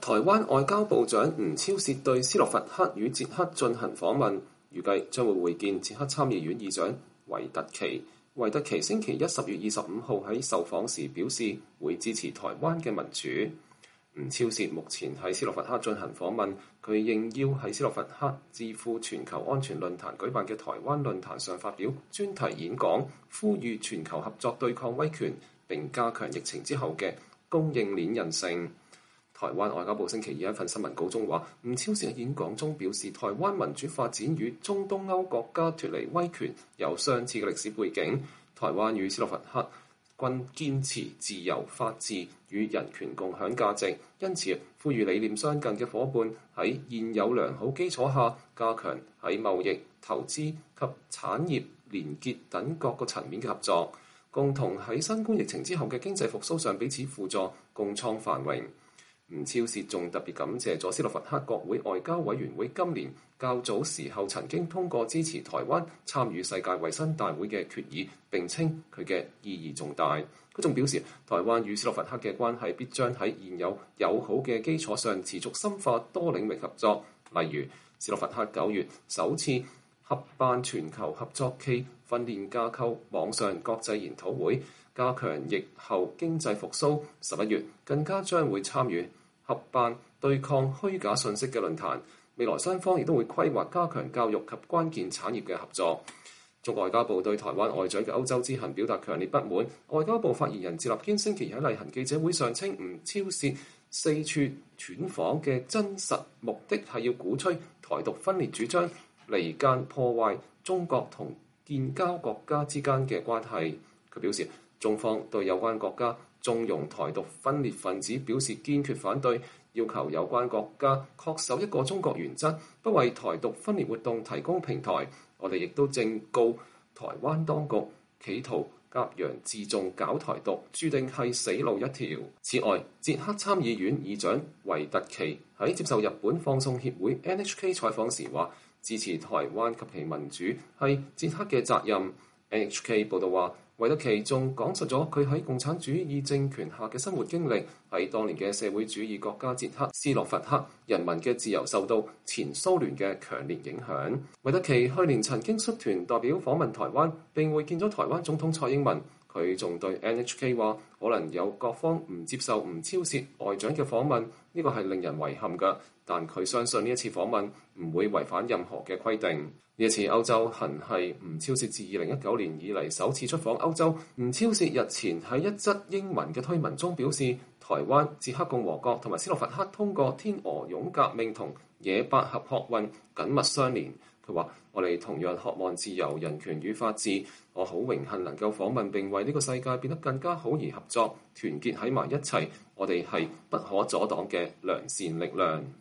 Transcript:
台灣外交部長吳釗燮對斯洛伐克與捷克進行訪問，預計將會會見捷克參議院議長維特奇。維特奇星期一10月25號喺受訪時表示，會支持台灣嘅民主。吳釗燮目前喺斯洛伐克進行訪問，佢應邀喺斯洛伐克智庫全球安全論壇舉辦嘅台灣論壇上發表專題演講，呼籲全球合作對抗威權，並加強疫情之後嘅供應鏈韌性。台灣外交部星期二一份新聞稿中話，吳釗燮喺演講中表示，台灣民主發展與中東歐國家脫離威權有相似嘅歷史背景。台灣與斯洛伐克均堅持自由、法治與人權共享價值，因此呼籲理念相近嘅夥伴喺現有良好基礎下，加強喺貿易、投資及產業連結等各個層面嘅合作，共同喺新冠疫情之後嘅經濟復甦上彼此輔助，共創繁榮。吳釗燮仲特別感謝咗斯洛伐克國會外交委員會今年較早時候曾經通過支持台灣參與世界衛生大會嘅決議，並稱佢嘅意義重大。佢仲表示，台灣與斯洛伐克嘅關係必將喺現有友好嘅基礎上持續深化多領域合作，例如斯洛伐克9月首次合辦全球合作暨訓練架構網上國際研討會，加強疫後經濟復甦。11月更加將會參與合辦對抗虛假信息嘅論壇。未來雙方亦都會規劃加強教育及關鍵產業嘅合作。中國外交部對台灣外長嘅歐洲之行表達強烈不滿。外交部發言人趙立堅星期二喺例行記者會上稱，吳釗燮四處竄訪嘅真實目的係要鼓吹台獨分裂主張，離間破壞中國同建交國家之間嘅關係。佢表示，中方對有關國家縱容台獨分裂分子表示堅決反對，要求有關國家恪守一個中國原則，不為台獨分裂活動提供平台。我哋亦都正告台灣當局，企圖挾洋自重搞台獨，注定係死路一條。此外，捷克參議院議長維特奇喺接受日本放送協會 NHK 採訪時話，支持台灣及其民主係捷克嘅責任。NHK 報導話，維特奇仲講述咗佢喺共產主義政權下嘅生活經歷，喺當年嘅社會主義國家捷克斯洛伐克人民嘅自由受到前蘇聯嘅強烈影響。維特奇去年曾經率團代表訪問台灣，並會見咗台灣總統蔡英文。佢仲對 NHK 話，可能有各方唔接受吳釗燮外長嘅訪問，呢個係令人遺憾㗎。但佢相信呢一次訪問唔會違反任何嘅規定。呢一次歐洲行係吳釗燮自2019年以嚟首次出訪歐洲。吳釗燮日前喺一則英文嘅推文中表示，台灣、捷克共和國同埋斯洛伐克通過天鵝絨革命同野百合學運緊密相連。佢話：我哋同樣渴望自由、人權與法治。我好榮幸能夠訪問並為呢個世界變得更加好而合作，團結喺埋一齊。我哋係不可阻擋嘅良善力量。